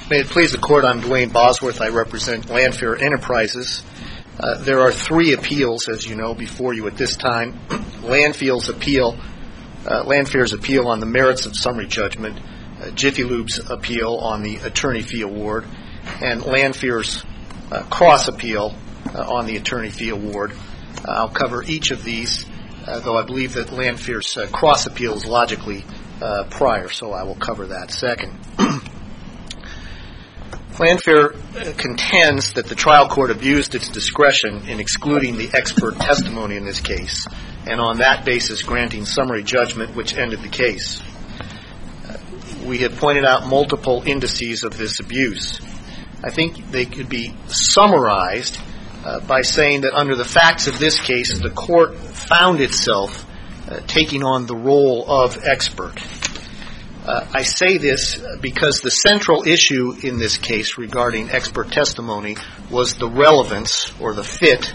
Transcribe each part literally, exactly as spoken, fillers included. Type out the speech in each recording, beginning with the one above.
May it please the Court, I'm Dwayne Bosworth. I represent Landfair Enterprises. Uh, there are three appeals, as you know, before you at this time. Landfield's appeal, uh, Landfair's appeal on the merits of summary judgment, uh, Jiffy Lube's appeal on the attorney fee award, and Landfair's uh, cross appeal uh, on the attorney fee award. Uh, I'll cover each of these, uh, though I believe that Landfair's uh, cross appeal is logically uh, prior, so I will cover that second. Landfair contends that the trial court abused its discretion in excluding the expert testimony in this case, and on that basis granting summary judgment which ended the case. Uh, we have pointed out multiple indices of this abuse. I think they could be summarized uh, by saying that under the facts of this case, the court found itself uh, taking on the role of expert. Uh, I say this because the central issue in this case regarding expert testimony was the relevance or the fit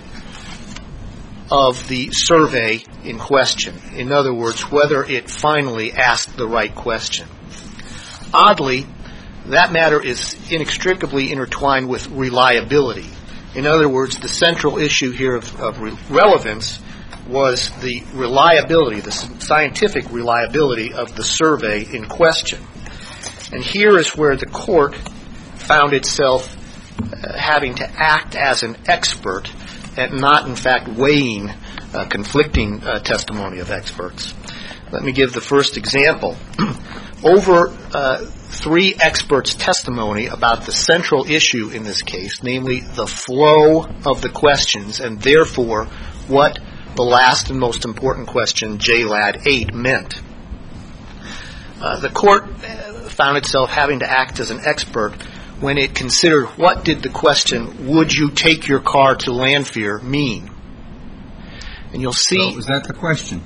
of the survey in question. In other words, whether it finally asked the right question. Oddly, that matter is inextricably intertwined with reliability. In other words, the central issue here of, of re- relevance was the reliability, the scientific reliability of the survey in question. And here is where the court found itself uh, having to act as an expert and not, in fact, weighing uh, conflicting uh, testimony of experts. Let me give the first example. Over uh, three experts' testimony about the central issue in this case, namely the flow of the questions and therefore what the last and most important question, J L A D eight, meant. Uh, the court found itself having to act as an expert when it considered what did the question, would you take your car to Landfair, mean? And you'll see... So was that the question?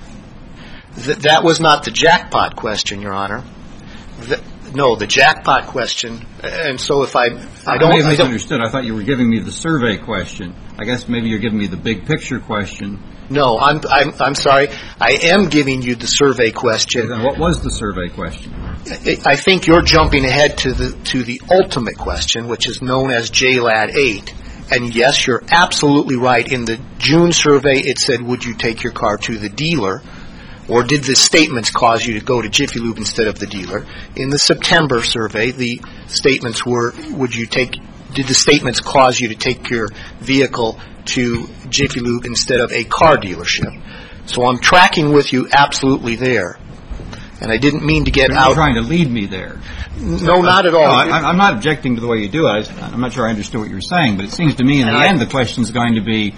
Th- that was not the jackpot question, Your Honor. The, no, the jackpot question, and so if I... I, don't, I may have I misunderstood. I thought you were giving me the survey question. I guess maybe you're giving me the big picture question. No, I'm, I'm, I'm sorry. I am giving you the survey question. Then what was the survey question? I, I think you're jumping ahead to the to the ultimate question, which is known as J L A D eight. And yes, you're absolutely right. In the June survey, it said, would you take your car to the dealer? Or did the statements cause you to go to Jiffy Lube instead of the dealer? In the September survey, the statements were, would you take, did the statements cause you to take your vehicle to Jiffy Lube instead of a car dealership? So I'm tracking with you absolutely there. And I didn't mean to get You're out. You're trying to lead me there. No, not at all. No, I, I'm not objecting to the way you do it. I'm not sure I understood what you were saying, but it seems to me in the I, end the question is going to be,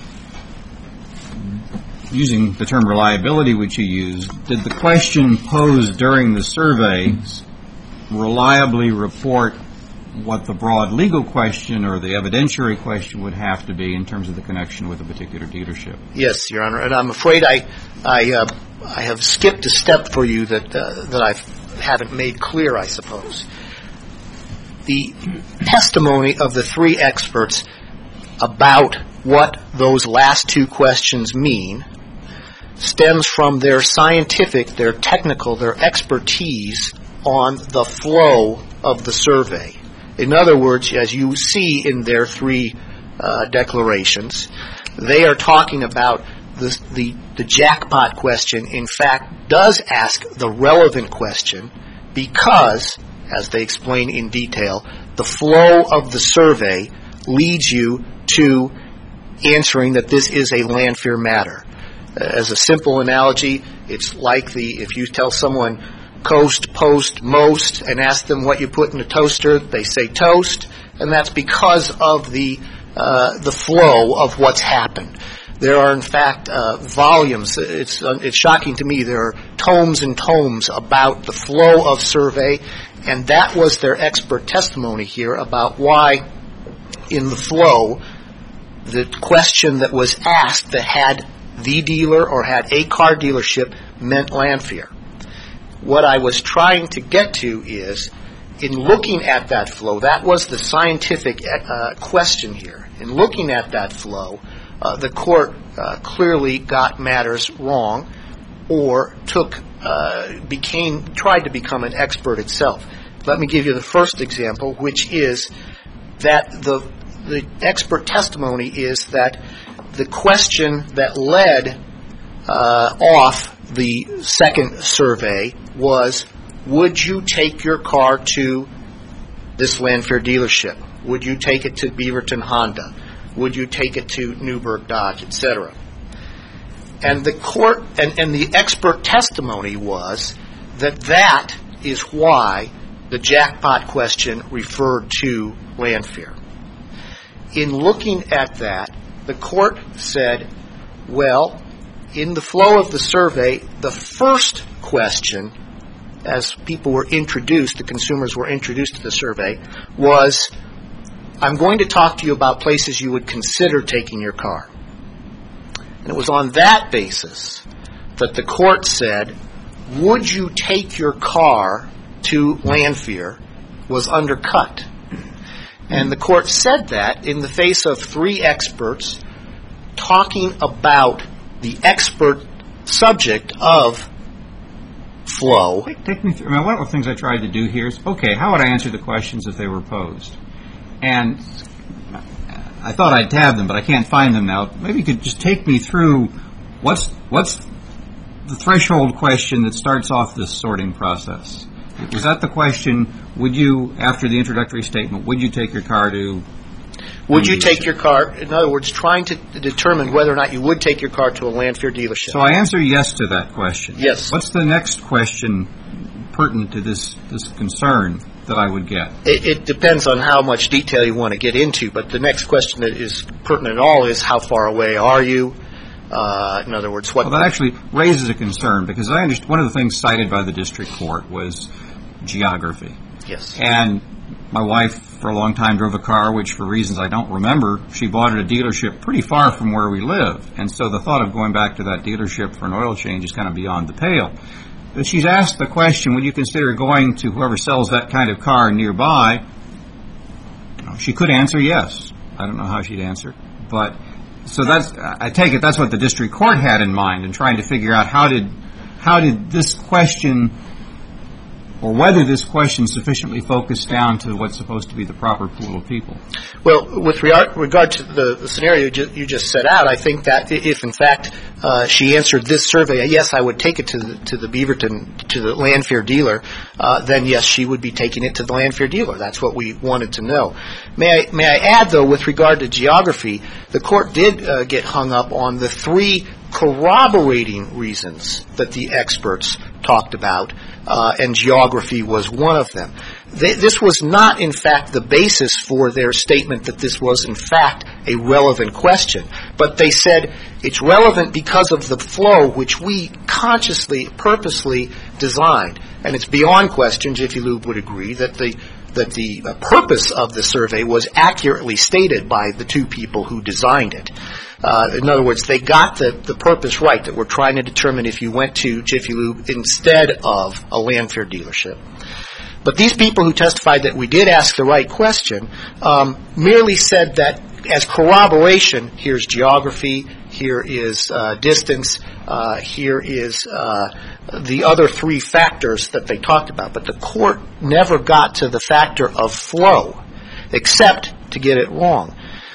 using the term reliability which you used, did the question posed during the survey reliably report what the broad legal question or the evidentiary question would have to be in terms of the connection with a particular dealership? Yes, Your Honor, and I'm afraid I I, uh, I have skipped a step for you that uh, that I haven't made clear, I suppose. The testimony of the three experts about what those last two questions mean stems from their scientific, their technical, their expertise on the flow of the survey. In other words, as you see in their three uh, declarations, they are talking about the, the, the jackpot question, in fact, does ask the relevant question because, as they explain in detail, the flow of the survey leads you to answering that this is a Landfair matter. As a simple analogy, it's like the, if you tell someone coast, post, most, and ask them what you put in a toaster, they say toast, and that's because of the uh, the flow of what's happened. There are, in fact, uh, volumes. It's uh, it's shocking to me. There are tomes and tomes about the flow of survey, and that was their expert testimony here about why, in the flow, the question that was asked that had the dealer or had a car dealership meant Landfair. What I was trying to get to is, in looking at that flow, that was the scientific uh, question here. In looking at that flow, uh, the court uh, clearly got matters wrong or took, uh, became, tried to become an expert itself. Let me give you the first example, which is that the the expert testimony is that the question that led uh, off the second survey was, would you take your car to this Lanphier dealership? Would you take it to Beaverton Honda? Would you take it to Newburgh Dodge, et cetera? And the court and, and the expert testimony was that that is why the jackpot question referred to Lanphier. In looking at that, the court said, well, in the flow of the survey, the first question, as people were introduced, the consumers were introduced to the survey, was, I'm going to talk to you about places you would consider taking your car. And it was on that basis that the court said, would you take your car to Lanphier was undercut. And the court said that in the face of three experts talking about the expert subject of flow. Take, take me through. I mean, one of the things I tried to do here is, okay, how would I answer the questions if they were posed? And I thought I'd tab them, but I can't find them now. Maybe you could just take me through what's what's the threshold question that starts off this sorting process. Was that the question, would you, after the introductory statement, would you take your car to... Would you take your car, in other words, trying to determine whether or not you would take your car to a Lanphier dealership? So I answer yes to that question. Yes. What's the next question pertinent to this, this concern that I would get? It, it depends on how much detail you want to get into, but the next question that is pertinent at all is how far away are you? Uh, in other words, what... Well, that actually raises a concern, because I understand one of the things cited by the district court was geography. Yes. And my wife, for a long time, drove a car which, for reasons I don't remember, she bought at a dealership pretty far from where we live. And so the thought of going back to that dealership for an oil change is kind of beyond the pale. But she's asked the question, would you consider going to whoever sells that kind of car nearby? You know, she could answer yes. I don't know how she'd answer. But so that's, I take it that's what the district court had in mind in trying to figure out how did how did this question, or whether this question sufficiently focused down to what's supposed to be the proper pool of people. Well, with regard to the, the scenario you just set out, I think that if, in fact, uh, she answered this survey, yes, I would take it to the, to the Beaverton, to the Lanphier dealer, uh, then yes, she would be taking it to the Lanphier dealer. That's what we wanted to know. May I, may I add, though, with regard to geography, the court did uh, get hung up on the three corroborating reasons that the experts talked about, uh, and geography was one of them. They, this was not, in fact, the basis for their statement that this was, in fact, a relevant question. But they said it's relevant because of the flow which we consciously, purposely designed. And it's beyond question, Jiffy Lube would agree, that the that the uh, purpose of the survey was accurately stated by the two people who designed it. Uh, in other words, they got the, the purpose right, that we're trying to determine if you went to Jiffy Lube instead of a Lanphier dealership. But these people who testified that we did ask the right question um, merely said that as corroboration, here's geography, here is uh, distance, uh, here is uh, the other three factors that they talked about. But the court never got to the factor of flow, except to get it wrong.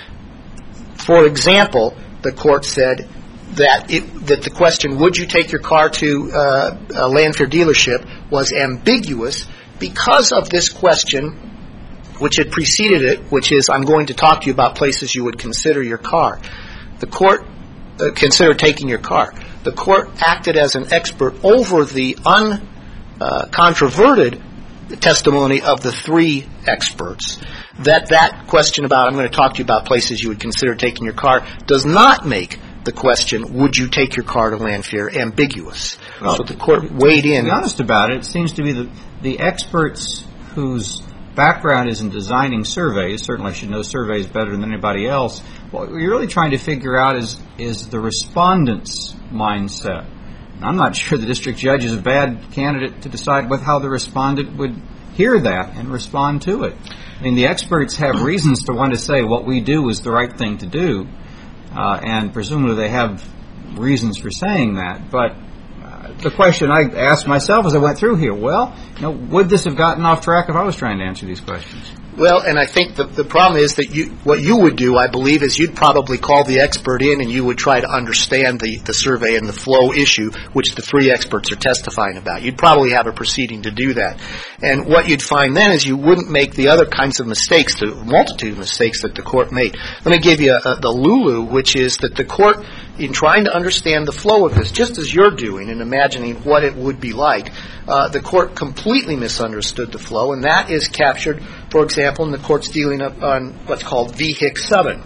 For example, the court said that it, that the question, would you take your car to uh, a Lanphier dealership, was ambiguous because of this question which had preceded it, which is, I'm going to talk to you about places you would consider your car. The court uh, consider taking your car. The court acted as an expert over the uncontroverted uh, testimony of the three experts, that that question about, I'm going to talk to you about places you would consider taking your car, does not make the question, would you take your car to Lanphier, ambiguous. Well, so the court weighed in. To be honest about it, it seems to be the, the experts whose background is in designing surveys, certainly should know surveys better than anybody else. What you're really trying to figure out is, is the respondent's mindset. And I'm not sure the district judge is a bad candidate to decide with how the respondent would hear that and respond to it. I mean, the experts have reasons to want to say what we do is the right thing to do, uh, and presumably they have reasons for saying that. But uh, the question I asked myself as I went through here. Well, you know, would this have gotten off track if I was trying to answer these questions? Well, and I think the, the problem is that you, what you would do, I believe, is you'd probably call the expert in and you would try to understand the, the survey and the flow issue, which the three experts are testifying about. You'd probably have a proceeding to do that. And what you'd find then is you wouldn't make the other kinds of mistakes, the multitude of mistakes that the court made. Let me give you a, a, the Lulu, which is that the court, in trying to understand the flow of this, just as you're doing and imagining what it would be like, uh, the court completely misunderstood the flow, and that is captured, for example, in the court's dealing up on what's called V HIC seven.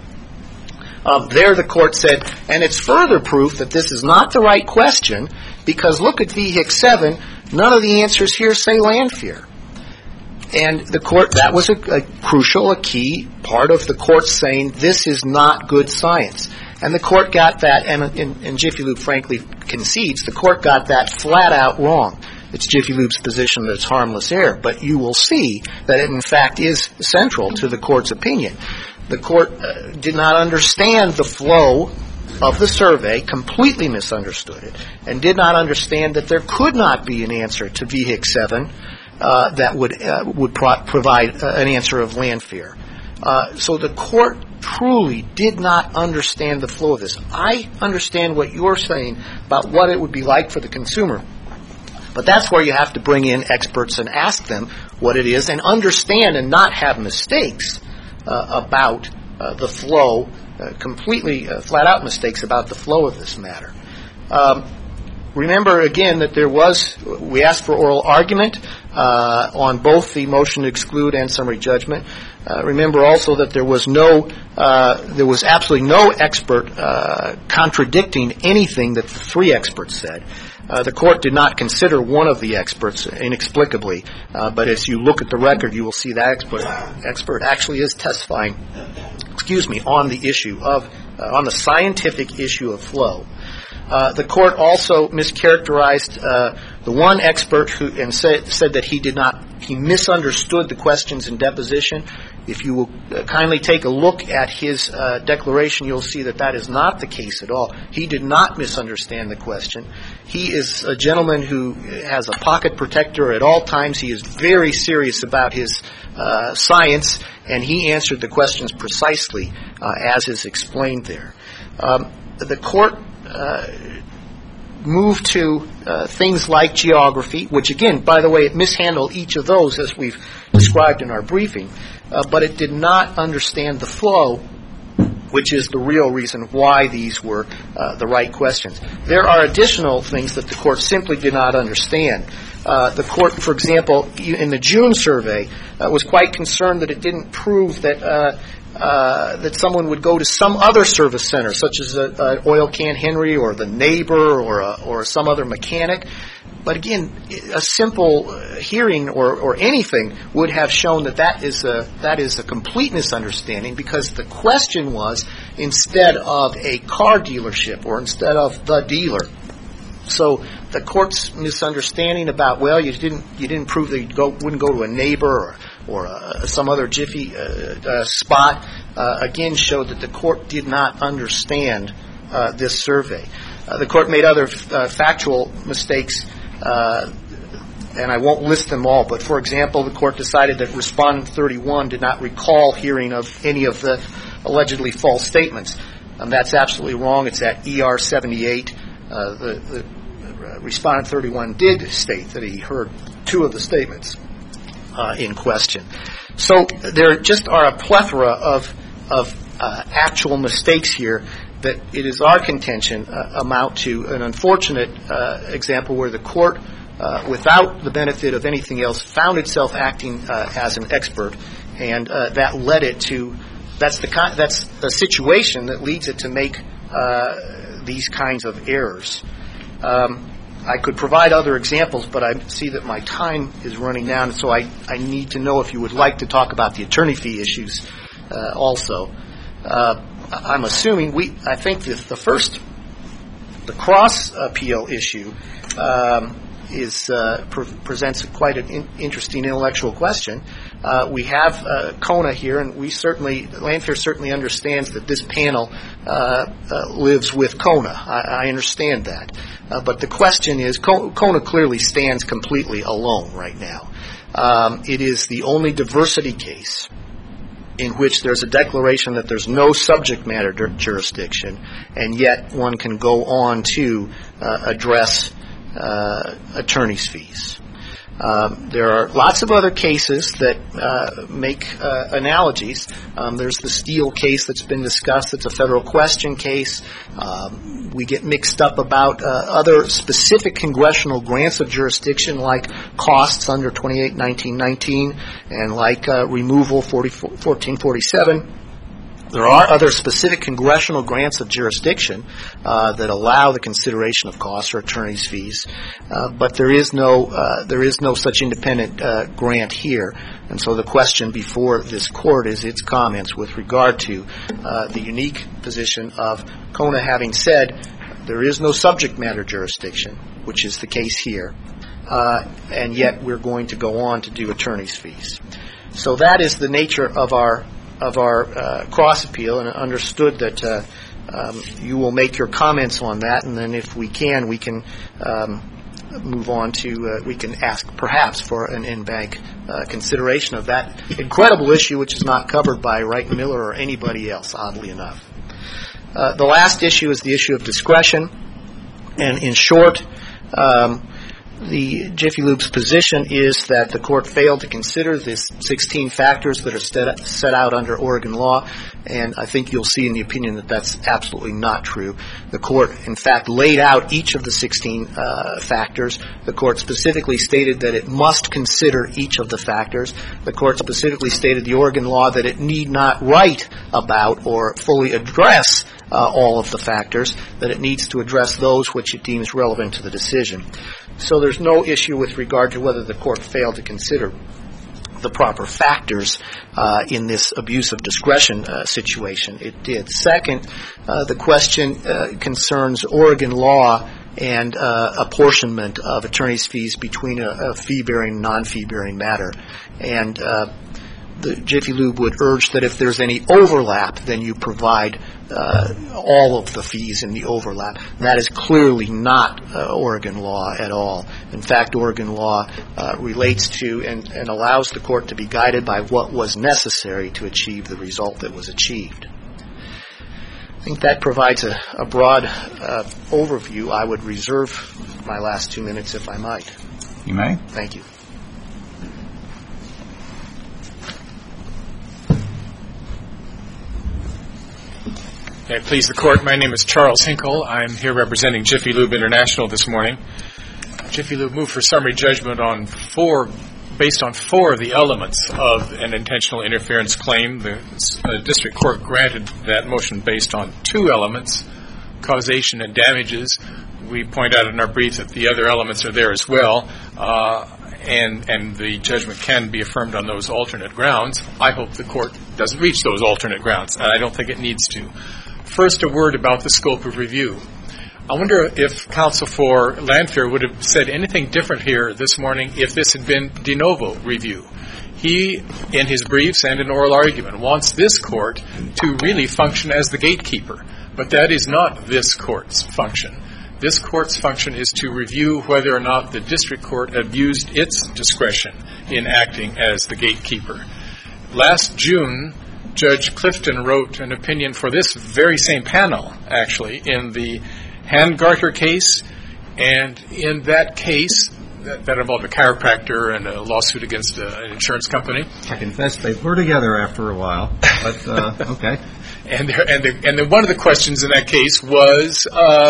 Um, there the court said, and it's further proof that this is not the right question, because look at V HIC seven, none of the answers here say land fear. And the court, that was a, a crucial, a key part of the court saying this is not good science. And the court got that, and, and, and Jiffy Lube frankly concedes, the court got that flat out wrong. It's Jiffy Lube's position that it's harmless error, but you will see that it in fact is central to the court's opinion. The court uh, did not understand the flow of the survey, completely misunderstood it, and did not understand that there could not be an answer to V HIC seven uh, that would uh, would pro- provide uh, an answer of land fear. Uh, so the court truly did not understand the flow of this. I understand what you're saying about what it would be like for the consumer, but that's where you have to bring in experts and ask them what it is and understand and not have mistakes uh, about uh, the flow, uh, completely uh, flat-out mistakes about the flow of this matter. Um, remember, again, that there was, we asked for oral argument uh, on both the motion to exclude and summary judgment. Uh, remember also that there was no, uh, there was absolutely no expert uh, contradicting anything that the three experts said. Uh, the court did not consider one of the experts inexplicably, uh, but as you look at the record, you will see that expert, expert actually is testifying, excuse me, on the issue of, uh, on the scientific issue of flow. Uh, the court also mischaracterized uh, the one expert who and said, said that he did not, he misunderstood the questions in deposition. If you will uh, kindly take a look at his uh, declaration, you'll see that that is not the case at all. He did not misunderstand the question. He is a gentleman who has a pocket protector at all times. He is very serious about his uh, science, and he answered the questions precisely uh, as is explained there. Um, the court Uh, move to uh, things like geography, which again, by the way, it mishandled each of those as we've described in our briefing, uh, but it did not understand the flow, which is the real reason why these were uh, the right questions. There are additional things that the court simply did not understand. Uh, the court, for example, in the June survey, uh, was quite concerned that it didn't prove that uh, Uh, that someone would go to some other service center, such as a, a Oil Can Henry or the neighbor or a, or some other mechanic. But again, a simple hearing or, or anything would have shown that that is a that is a complete misunderstanding, because the question was instead of a car dealership or instead of the dealer. So the court's misunderstanding about, well, you didn't you didn't prove that you go, wouldn't go to a neighbor or or uh, some other jiffy uh, uh, spot, uh, again showed that the court did not understand uh, this survey. Uh, the court made other uh, factual mistakes, uh, and I won't list them all, but for example, the court decided that Respondent thirty-one did not recall hearing of any of the allegedly false statements. Um, that's absolutely wrong. It's at E R seventy-eight. Uh, the, the uh, Respondent thirty-one did state that he heard two of the statements Uh, in question. So there just are a plethora of of uh, actual mistakes here that it is our contention uh, amount to an unfortunate uh, example where the court, uh, without the benefit of anything else, found itself acting uh, as an expert, and uh, that led it to that's the con- that's the situation that leads it to make uh, these kinds of errors. Um, I could provide other examples, but I see that my time is running down, so I, I need to know if you would like to talk about the attorney fee issues uh, also. Uh, I'm assuming we, I think the, the first, the cross appeal issue um, is uh, pre- presents quite an in- interesting intellectual question. uh, we have uh, Kona here, and we certainly, Lanphier certainly understands that this panel uh, uh, lives with Kona. I, I understand that. Uh, but the question is, Kona clearly stands completely alone right now. Um, it is the only diversity case in which there's a declaration that there's no subject matter jurisdiction, and yet one can go on to uh, address uh, attorney's fees. Um, there are lots of other cases that uh, make uh, analogies. Um, there's the Steele case that's been discussed. It's a federal question case. Um, we get mixed up about uh, other specific congressional grants of jurisdiction, like costs under twenty-eight nineteen nineteen and like uh, removal fourteen forty-seven. There are other specific congressional grants of jurisdiction uh, that allow the consideration of costs or attorney's fees, uh, but there is no uh, there is no such independent uh, grant here. And so the question before this court is its comments with regard to uh, the unique position of Kona having said there is no subject matter jurisdiction, which is the case here, uh, and yet we're going to go on to do attorney's fees. So that is the nature of our of our uh, cross appeal, and understood that uh, um, you will make your comments on that, and then if we can, we can um, move on to, uh, we can ask perhaps for an in-bank uh, consideration of that incredible issue, which is not covered by Wright and Miller or anybody else, oddly enough. Uh, the last issue is the issue of discretion, and in short, um, the Jiffy Lube's position is that the court failed to consider the sixteen factors that are set out under Oregon law, and I think you'll see in the opinion that that's absolutely not true. The court, in fact, laid out each of the sixteen uh, factors. The court specifically stated that it must consider each of the factors. The court specifically stated the Oregon law that it need not write about or fully address uh, all of the factors, that it needs to address those which it deems relevant to the decision. So there's no issue with regard to whether the court failed to consider the proper factors uh, in this abuse of discretion uh, situation. It did. Second, uh, the question uh, concerns Oregon law and uh, apportionment of attorney's fees between a, a fee-bearing and non-fee-bearing matter. And uh, the Jiffy Lube would urge that if there's any overlap, then you provide uh, all of the fees in the overlap. That is clearly not uh, Oregon law at all. In fact, Oregon law uh, relates to and, and allows the court to be guided by what was necessary to achieve the result that was achieved. I think that provides a, a broad uh, overview. I would reserve my last two minutes if I might. You may. Thank you. May it please the Court, my name is Charles Hinkle. I'm here representing Jiffy Lube International this morning. Jiffy Lube moved for summary judgment on four, based on four of the elements of an intentional interference claim. The uh, district court granted that motion based on two elements, causation and damages. We point out in our brief that the other elements are there as well, uh, and, and the judgment can be affirmed on those alternate grounds. I hope the court doesn't reach those alternate grounds, and I don't think it needs to. First, a word about the scope of review. I wonder if counsel for Lanphier would have said anything different here this morning if this had been de novo review. He, in his briefs and in oral argument, wants this court to really function as the gatekeeper, but that is not this court's function. This court's function is to review whether or not the district court abused its discretion in acting as the gatekeeper. Last June, Judge Clifton wrote an opinion for this very same panel, actually, in the Handgarter case, and in that case, that, that involved a chiropractor and a lawsuit against a, an insurance company. I confess they were together after a while, but uh, okay. And there, and, the, and the, one of the questions in that case was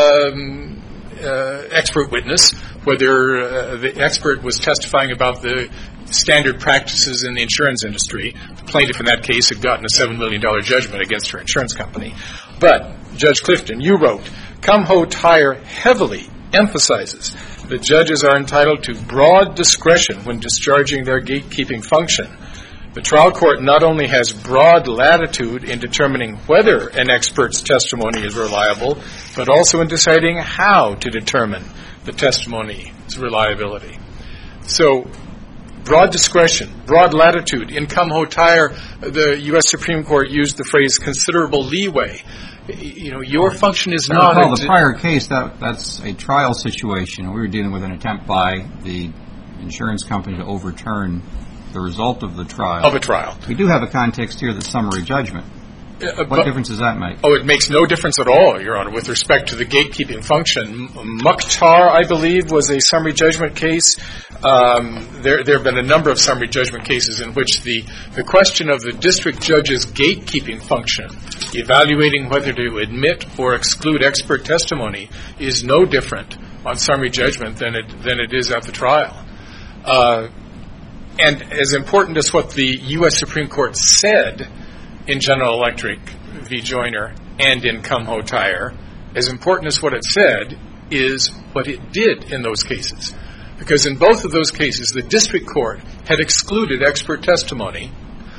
um, uh, expert witness, whether uh, the expert was testifying about the standard practices in the insurance industry. The plaintiff in that case had gotten a seven million dollars judgment against her insurance company. But, Judge Clifton, you wrote, Kumho Tire heavily emphasizes that judges are entitled to broad discretion when discharging their gatekeeping function. The trial court not only has broad latitude in determining whether an expert's testimony is reliable, but also in deciding how to determine the testimony's reliability. So, broad discretion, broad latitude. In Kumho Tire, the U S Supreme Court used the phrase considerable leeway. You know, your function is not... Well, the prior case, that that's a trial situation. We were dealing with an attempt by the insurance company to overturn the result of the trial. Of a trial. We do have a context here that's summary judgment. Uh, what but, difference does that make? Oh, it makes no difference at all, Your Honor, with respect to the gatekeeping function. Mukhtar, I believe, was a summary judgment case. Um, there, there have been a number of summary judgment cases in which the, the question of the district judge's gatekeeping function, evaluating whether to admit or exclude expert testimony, is no different on summary judgment than it, than it is at the trial. Uh, and as important as what the U S Supreme Court said in General Electric v. Joyner and in Kumho Tire, as important as what it said is what it did in those cases. Because in both of those cases, the district court had excluded expert testimony.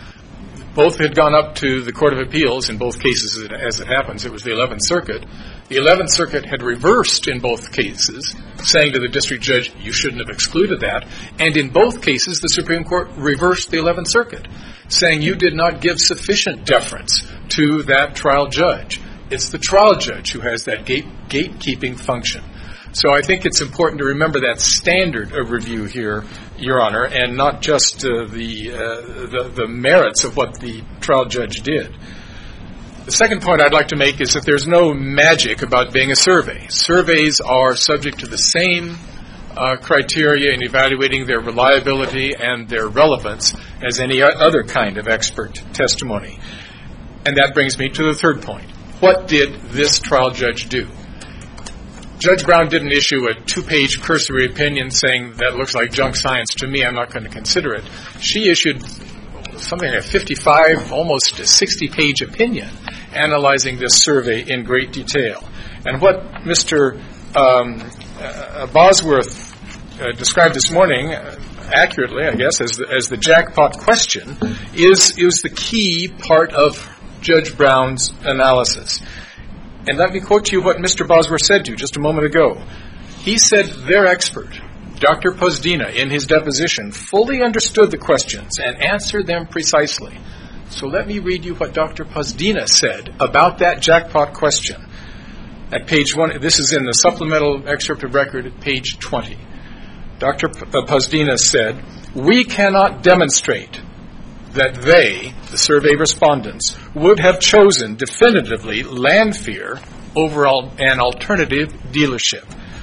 Both had gone up to the Court of Appeals in both cases, as it happens. It was the eleventh Circuit. The eleventh Circuit had reversed in both cases, saying to the district judge, you shouldn't have excluded that. And in both cases, the Supreme Court reversed the eleventh Circuit, saying you did not give sufficient deference to that trial judge. It's the trial judge who has that gate, gatekeeping function. So I think it's important to remember that standard of review here, Your Honor, and not just uh, the, uh, the the merits of what the trial judge did. The second point I'd like to make is that there's no magic about being a survey. Surveys are subject to the same uh, criteria in evaluating their reliability and their relevance as any other kind of expert testimony. And that brings me to the third point. What did this trial judge do? Judge Brown didn't issue a two-page cursory opinion saying that looks like junk science to me, I'm not going to consider it. She issued something like a fifty-five, almost a sixty-page opinion analyzing this survey in great detail. And what Mister Um, uh, Bosworth uh, described this morning, uh, accurately, I guess, as the, as the jackpot question, is, is the key part of Judge Brown's analysis. And let me quote to you what Mister Bosworth said to you just a moment ago. He said their expert, Doctor Pozdina, in his deposition, fully understood the questions and answered them precisely. So let me read you what Doctor Pozdina said about that jackpot question. At page one, this is in the supplemental excerpt of record at page twenty. Doctor Pozdina said, we cannot demonstrate that they, the survey respondents, would have chosen definitively Lanphier over an alternative dealership.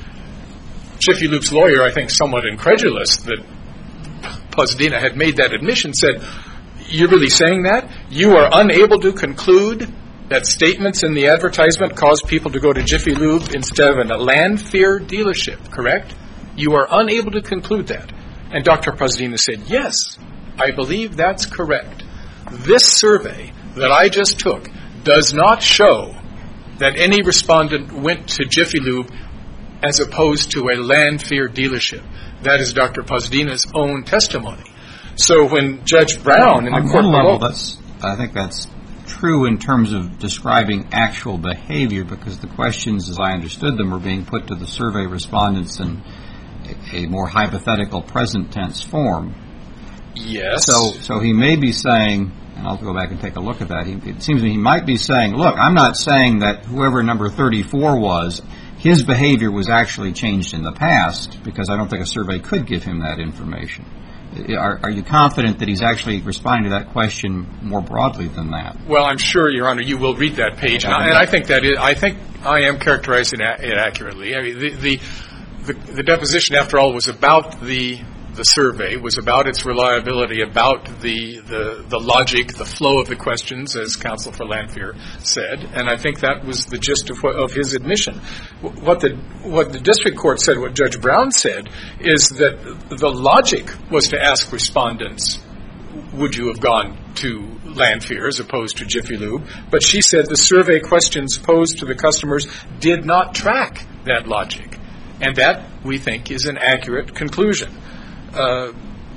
Jiffy Lube's lawyer, I think somewhat incredulous that Pozdina had made that admission, said, you're really saying that? You are unable to conclude that statements in the advertisement cause people to go to Jiffy Lube instead of a Lanphier dealership, correct? You are unable to conclude that. And Doctor Pozdina said, yes, I believe that's correct. This survey that I just took does not show that any respondent went to Jiffy Lube as opposed to a Lanphier dealership. That is Doctor Pozdina's own testimony. So when Judge Brown in the on court one level, below, that's I think that's true in terms of describing actual behavior, because the questions, as I understood them, were being put to the survey respondents in a, a more hypothetical present tense form. yes. So, so he may be saying, and I'll go back and take a look at that. He, it seems to me he might be saying, look, I'm not saying that whoever number thirty-four was, his behavior was actually changed in the past, because I don't think a survey could give him that information. Are, are you confident that he's actually responding to that question more broadly than that? Well, I'm sure, Your Honor, you will read that page, and I, and I think that is, I think I am characterizing it accurately. I mean, the, the the the deposition, after all, was about the the survey, was about its reliability, about the the the logic, the flow of the questions, as counsel for Lanphier said, and I think that was the gist of what, of his admission. What the what the district court said, what Judge Brown said, is that the logic was to ask respondents, would you have gone to Lanphier as opposed to Jiffy Lube? But she said the survey questions posed to the customers did not track that logic. And that, we think, is an accurate conclusion. Uh,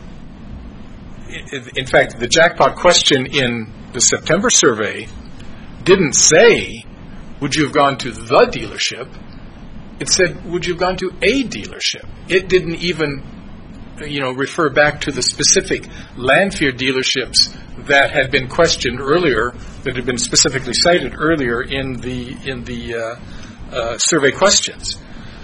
in, in fact, the jackpot question in the September survey didn't say, would you have gone to the dealership? It said, would you have gone to a dealership? It didn't even you know, refer back to the specific Lanphier dealerships that had been questioned earlier, that had been specifically cited earlier in the in the uh, uh, survey questions.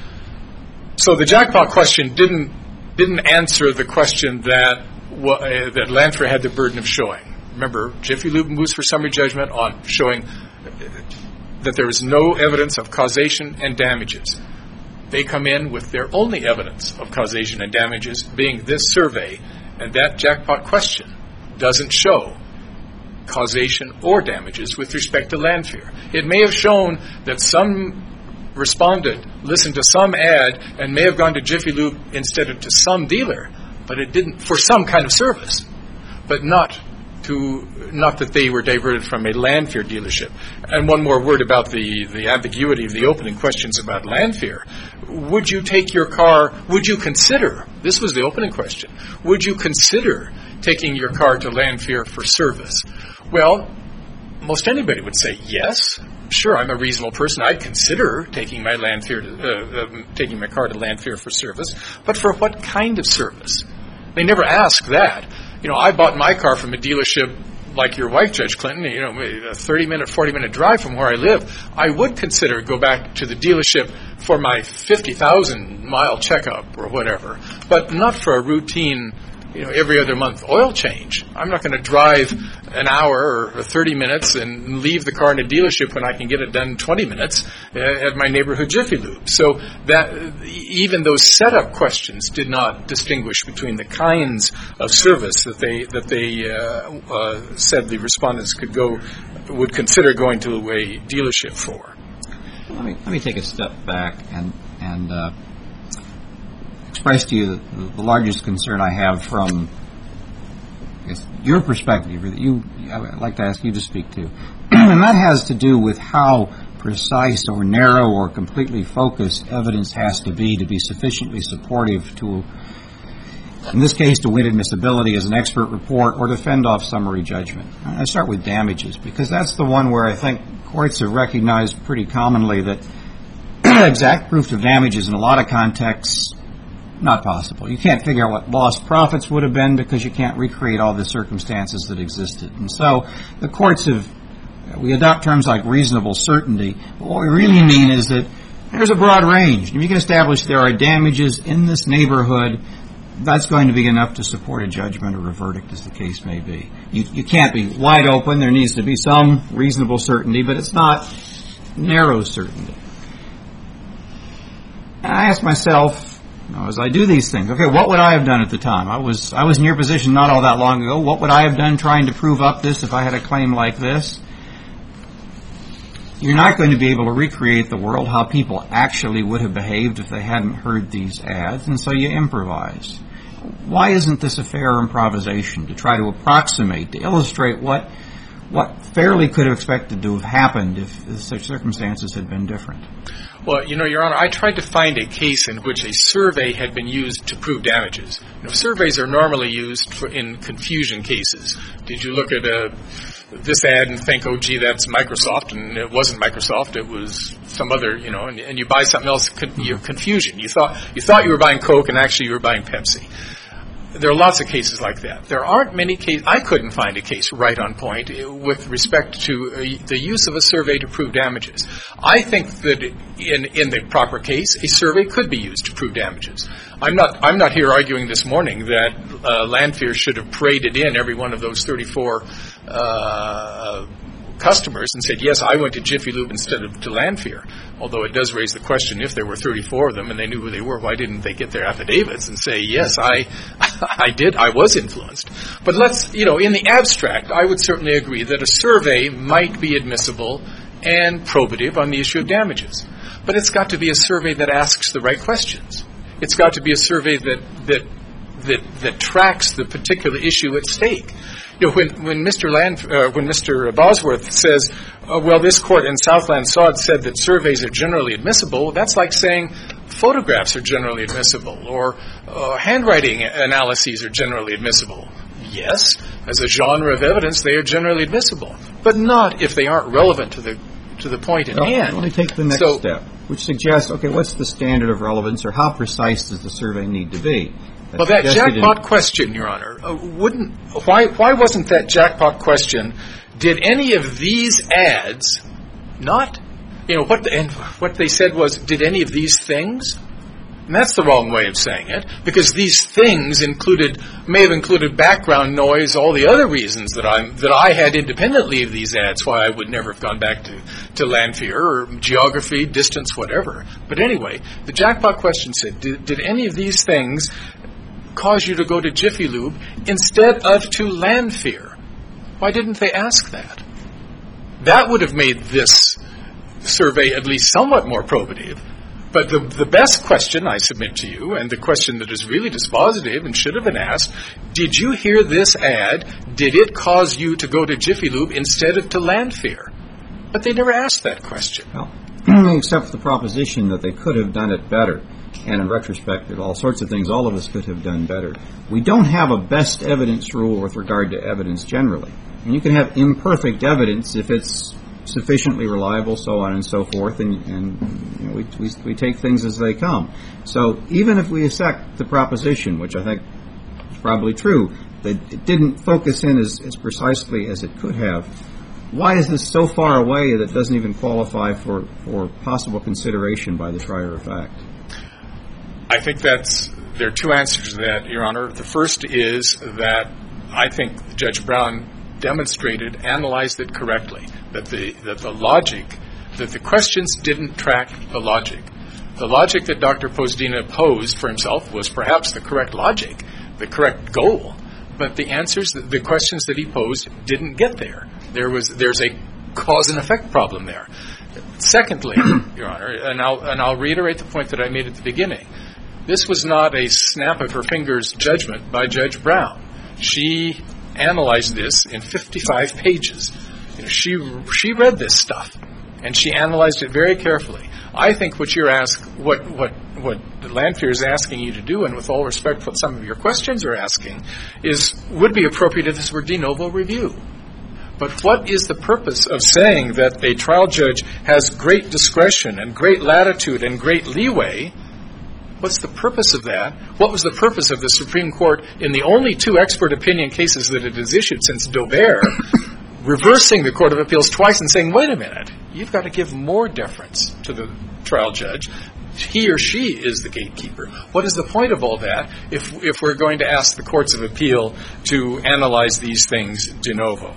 So the jackpot question didn't didn't answer the question that uh, that Lanphier had the burden of showing. Remember, Jiffy Lube moves for summary judgment on showing that there is no evidence of causation and damages. They come in with their only evidence of causation and damages being this survey, and that jackpot question doesn't show causation or damages with respect to Lanphier. It may have shown that some respondent listened to some ad and may have gone to Jiffy Lube instead of to some dealer, but it didn't, for some kind of service, but not to, not that they were diverted from a Lanphier dealership. And one more word about the, the ambiguity of the opening questions about Lanphier. Would you take your car, would you consider, this was the opening question, would you consider taking your car to Lanphier for service? Well, most anybody would say yes. Sure, I'm a reasonable person. I'd consider taking my Lanphier, to, uh, uh, taking my car to Lanphier for service. But for what kind of service? They never ask that. You know, I bought my car from a dealership like your wife, Judge Clinton, you know, a thirty-minute, forty-minute drive from where I live. I would consider go back to the dealership for my fifty thousand mile checkup or whatever, but not for a routine, you know, every other month oil change. I'm not going to drive an hour or thirty minutes and leave the car in a dealership when I can get it done in twenty minutes at my neighborhood Jiffy Lube. So that even those setup questions did not distinguish between the kinds of service that they that they uh, uh, said the respondents could go would consider going to a dealership for. Let me let me take a step back and and. Uh express to you the, the largest concern I have from I guess, your perspective that you I'd like to ask you to speak to, and that has to do with how precise or narrow or completely focused evidence has to be to be sufficiently supportive to, in this case, to win admissibility as an expert report or to fend off summary judgment. I start with damages because that's the one where I think courts have recognized pretty commonly that exact proof of damages in a lot of contexts not possible. You can't figure out what lost profits would have been because you can't recreate all the circumstances that existed. And so the courts have, we adopt terms like reasonable certainty, but what we really mean is that there's a broad range. If you can establish there are damages in this neighborhood, that's going to be enough to support a judgment or a verdict, as the case may be. You, you can't be wide open. There needs to be some reasonable certainty, but it's not narrow certainty. And I ask myself, Now, as I do these things, okay, what would I have done at the time? I was I was in your position not all that long ago. What would I have done trying to prove up this if I had a claim like this? You're not going to be able to recreate the world, how people actually would have behaved if they hadn't heard these ads, and so you improvise. Why isn't this a fair improvisation to try to approximate, to illustrate what what fairly could have expected to have happened if such circumstances had been different? Well, you know, Your Honor, I tried to find a case in which a survey had been used to prove damages. You know, surveys are normally used for, in confusion cases. Did you look at a, this ad and think, oh, gee, that's Microsoft, and it wasn't Microsoft, it was some other, you know, and, and you buy something else, con- you're confusion. You thought you thought you were buying Coke, and actually you were buying Pepsi. There are lots of cases like that. There aren't many cases. I couldn't find a case right on point with respect to uh, the use of a survey to prove damages. I think that in in the proper case, a survey could be used to prove damages. I'm not I'm not here arguing this morning that uh, Lanphier should have paraded in every one of those thirty-four uh, customers and said, yes, I went to Jiffy Lube instead of to Lanphier. Although it does raise the question, if there were thirty-four of them and they knew who they were, why didn't they get their affidavits and say, yes, I I did, I was influenced. But let's, you know, in the abstract, I would certainly agree that a survey might be admissible and probative on the issue of damages. But it's got to be a survey that asks the right questions. It's got to be a survey that that that, that tracks the particular issue at stake. You know, when when Mister Land, uh, when Mister Bosworth says, oh, well, this court in Southland Sod said that surveys are generally admissible, that's like saying photographs are generally admissible or uh, handwriting analyses are generally admissible. Yes, as a genre of evidence, they are generally admissible, but not if they aren't relevant to the to the point at well, hand. Let me take the next so, step, which suggests, okay, what's the standard of relevance or how precise does the survey need to be? Well, that suggested jackpot in- question, Your Honor, uh, wouldn't why why wasn't that jackpot question? Did any of these ads not, you know, what the, and what they said was, did any of these things? And that's the wrong way of saying it, because these things included, may have included background noise, all the other reasons that I'm that I had independently of these ads, why I would never have gone back to, to Lanphier or geography, distance, whatever. But anyway, the jackpot question said, did, did any of these things cause you to go to Jiffy Lube instead of to Lanphier? Why didn't they ask that? That would have made this survey at least somewhat more probative. But the the best question I submit to you, and the question that is really dispositive and should have been asked, did you hear this ad? Did it cause you to go to Jiffy Lube instead of to Lanphier? But they never asked that question. Well, except for the proposition that they could have done it better. And in retrospect, there are all sorts of things all of us could have done better. We don't have a best evidence rule with regard to evidence generally. And you can have imperfect evidence if it's sufficiently reliable, so on and so forth, and, and you know, we, we we take things as they come. So even if we accept the proposition, which I think is probably true, that it didn't focus in as, as precisely as it could have, why is this so far away that it doesn't even qualify for, for possible consideration by the trier of fact? I think that's, there are two answers to that, Your Honor. The first is that I think Judge Brown demonstrated, analyzed it correctly, that the that the logic, that the questions didn't track the logic. The logic that Doctor Pozdina posed for himself was perhaps the correct logic, the correct goal, but the answers, the questions that he posed didn't get there. There was there's a cause and effect problem there. Secondly, Your Honor, and I'll and I'll reiterate the point that I made at the beginning. This was not a snap of her fingers judgment by Judge Brown. She analyzed this in fifty-five pages. You know, she she read this stuff, and she analyzed it very carefully. I think what you're ask, what what what Lanphier is asking you to do, and with all respect for what some of your questions are asking, is would be appropriate if this were de novo review. But what is the purpose of saying that a trial judge has great discretion and great latitude and great leeway? What's the purpose of that? What was the purpose of the Supreme Court in the only two expert opinion cases that it has issued since Daubert, reversing the Court of Appeals twice and saying, wait a minute, you've got to give more deference to the trial judge. He or she is the gatekeeper. What is the point of all that if if we're going to ask the courts of appeal to analyze these things de novo?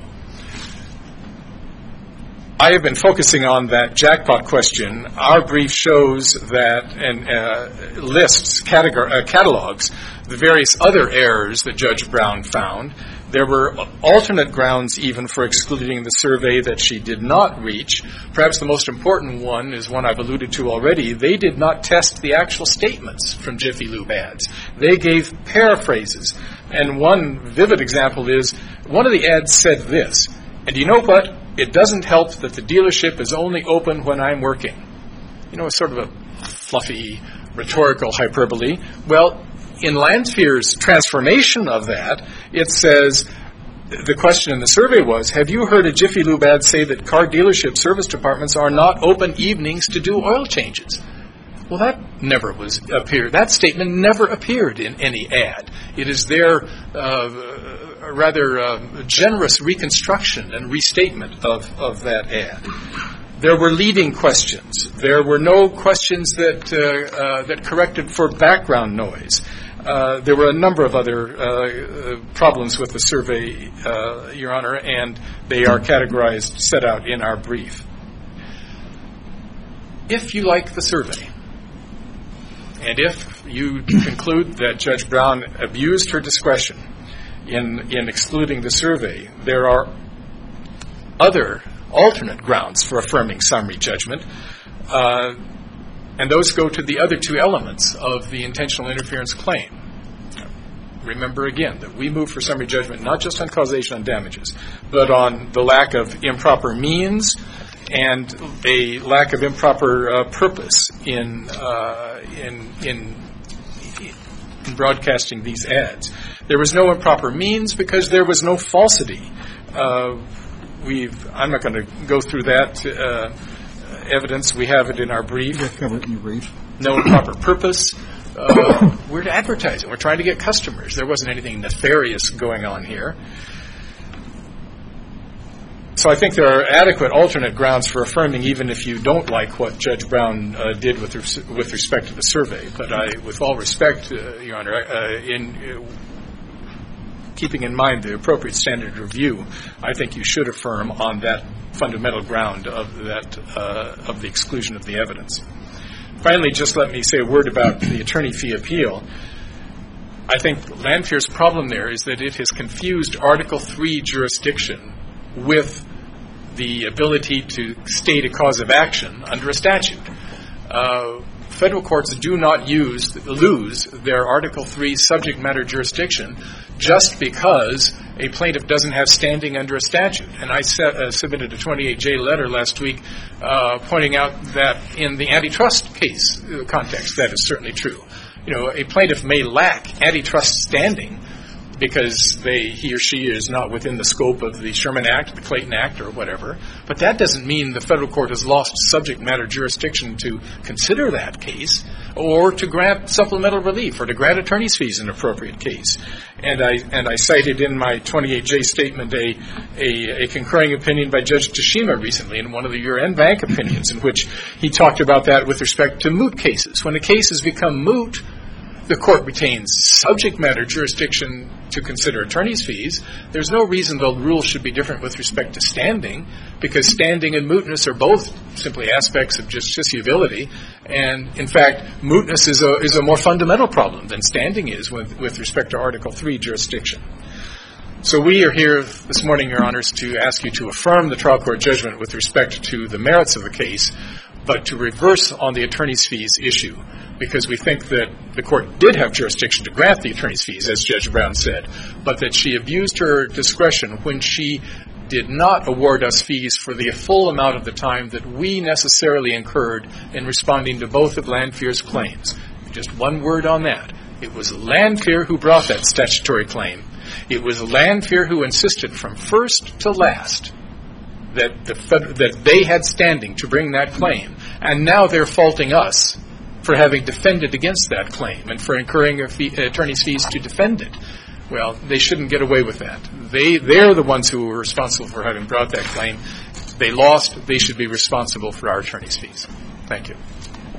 I have been focusing on that jackpot question. Our brief shows that and uh, lists, categor- uh, catalogs, the various other errors that Judge Brown found. There were alternate grounds even for excluding the survey that she did not reach. Perhaps the most important one is one I've alluded to already. They did not test the actual statements from Jiffy Lube ads. They gave paraphrases. And one vivid example is one of the ads said this, and you know what? It doesn't help that the dealership is only open when I'm working. You know, sort of a fluffy, rhetorical hyperbole. Well, in Lanphier's transformation of that, it says, the question in the survey was, have you heard a Jiffy Lube ad say that car dealership service departments are not open evenings to do oil changes? Well, that never was appeared. That statement never appeared in any ad. It is their uh, rather uh, generous reconstruction and restatement of, of that ad. There were leading questions. There were no questions that uh, uh, that corrected for background noise. Uh, there were a number of other uh, problems with the survey, uh, Your Honor, and they are categorized, set out in our brief. If you like the survey, and if you conclude that Judge Brown abused her discretion in in excluding the survey, there are other alternate grounds for affirming summary judgment, uh, and those go to the other two elements of the intentional interference claim. Remember again that we move for summary judgment not just on causation and damages, but on the lack of improper means and a lack of improper uh, purpose in, uh, in in in broadcasting these ads. There was no improper means because there was no falsity. Uh, we've I'm not going to go through that uh, evidence. We have it in our brief. Covered in your brief. No improper purpose. uh, we're advertising. We're trying to get customers. There wasn't anything nefarious going on here. So I think there are adequate alternate grounds for affirming, even if you don't like what Judge Brown uh, did with res- with respect to the survey. But I, with all respect, uh, Your Honor, uh, in uh, keeping in mind the appropriate standard of review, I think you should affirm on that fundamental ground of that uh, of the exclusion of the evidence. Finally, just let me say a word about the attorney fee appeal. I think Lanphear's problem there is that it has confused Article three jurisdiction with the ability to state a cause of action under a statute. Uh, federal courts do not use lose their Article three subject matter jurisdiction just because a plaintiff doesn't have standing under a statute. And I set, uh, submitted a twenty-eight J letter last week uh, pointing out that in the antitrust case uh, context, that is certainly true. You know, a plaintiff may lack antitrust standing because they, he or she is not within the scope of the Sherman Act, the Clayton Act, or whatever. But that doesn't mean the federal court has lost subject matter jurisdiction to consider that case or to grant supplemental relief or to grant attorney's fees in an appropriate case. And I and I cited in my twenty-eight J statement a, a, a concurring opinion by Judge Tashima recently in one of the year-end bank opinions in which he talked about that with respect to moot cases. When a case has become moot, the court retains subject matter jurisdiction to consider attorney's fees. There's no reason the rule should be different with respect to standing, because standing and mootness are both simply aspects of justiciability. And, in fact, mootness is a, is a more fundamental problem than standing is with, with respect to Article three jurisdiction. So we are here this morning, Your Honors, to ask you to affirm the trial court judgment with respect to the merits of the case, but to reverse on the attorney's fees issue, because we think that the court did have jurisdiction to grant the attorney's fees, as Judge Brown said, but that she abused her discretion when she did not award us fees for the full amount of the time that we necessarily incurred in responding to both of Lanphear's claims. Just one word on that. It was Lanphear who brought that statutory claim. It was Lanphear who insisted from first to last that the that they had standing to bring that claim, and now they're faulting us for having defended against that claim and for incurring a fee, attorney's fees to defend it. Well, they shouldn't get away with that. They, they're the ones who were responsible for having brought that claim. They lost. They should be responsible for our attorney's fees. Thank you.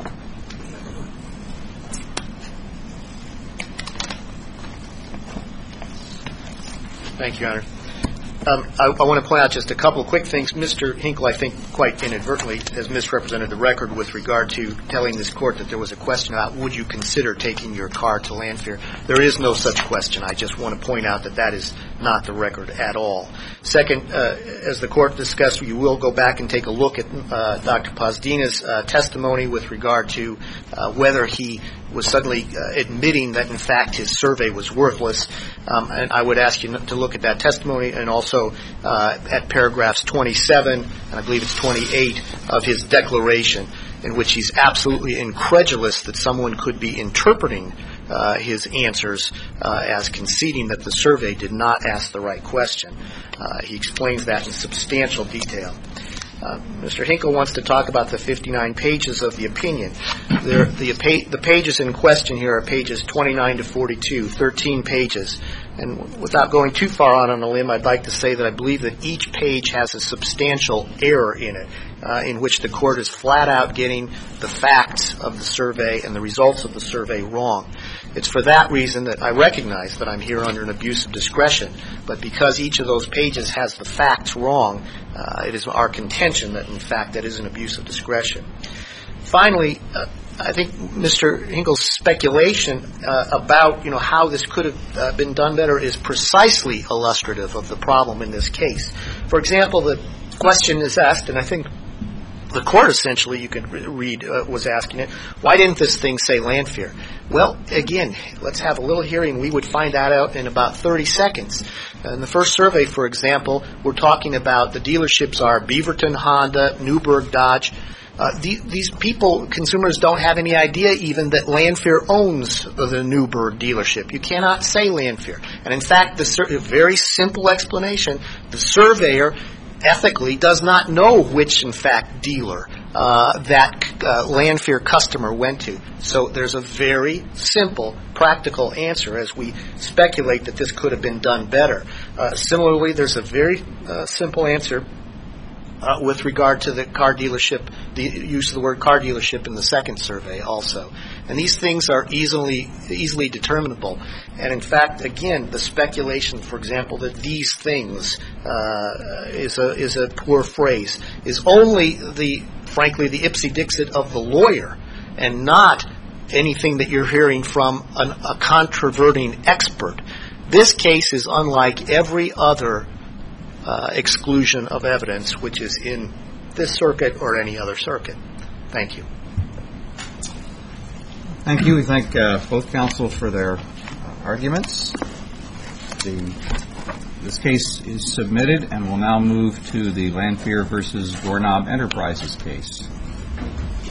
Thank you, Your Honor. Um, I, I want to point out just a couple of quick things. Mister Hinkle, I think, quite inadvertently has misrepresented the record with regard to telling this court that there was a question about would you consider taking your car to Lanphear. There is no such question. I just want to point out that that is not the record at all. Second, uh, as the court discussed, you will go back and take a look at uh, Doctor Pozdina's uh, testimony with regard to uh, whether he was suddenly uh, admitting that, in fact, his survey was worthless. Um, and I would ask you to look at that testimony and also uh, at paragraphs twenty-seven and I believe it's twenty-eight of his declaration, in which he's absolutely incredulous that someone could be interpreting uh, his answers uh, as conceding that the survey did not ask the right question. Uh, he explains that in substantial detail. Uh, Mister Hinkle wants to talk about the fifty-nine pages of the opinion. There, the, the pages in question here are pages twenty-nine to forty-two, thirteen pages. And without going too far out on a limb, I'd like to say that I believe that each page has a substantial error in it, uh, in which the court is flat out getting the facts of the survey and the results of the survey wrong. It's for that reason that I recognize that I'm here under an abuse of discretion, but because each of those pages has the facts wrong, uh, it is our contention that, in fact, that is an abuse of discretion. Finally, uh, I think Mister Hinkle's speculation uh, about, you know, how this could have uh, been done better is precisely illustrative of the problem in this case. For example, the question is asked, and I think the court essentially, you could read, uh, was asking it, why didn't this thing say Lanphear? Well, again, let's have a little hearing. We would find that out in about thirty seconds. In the first survey, for example, we're talking about the dealerships are Beaverton, Honda, Newburgh, Dodge. Uh, the, these people, consumers, don't have any idea even that Lanphear owns the Newburgh dealership. You cannot say Lanphear. And in fact, the sur- very simple explanation, the surveyor ethically does not know which, in fact, dealer uh, that uh, Lanphier customer went to. So there's a very simple, practical answer as we speculate that this could have been done better. Uh, similarly, there's a very uh, simple answer Uh, with regard to the car dealership, the use of the word car dealership in the second survey also. And these things are easily easily determinable. And in fact, again, the speculation, for example, that these things uh, is a is a poor phrase, is only the, frankly, the ipsy-dixit of the lawyer and not anything that you're hearing from an, a controverting expert. This case is unlike every other Uh, exclusion of evidence, which is in this circuit or any other circuit. Thank you. Thank you. We thank uh, both counsel for their arguments. The, this case is submitted, and we'll now move to the Lanphier versus Doorknob Enterprises case.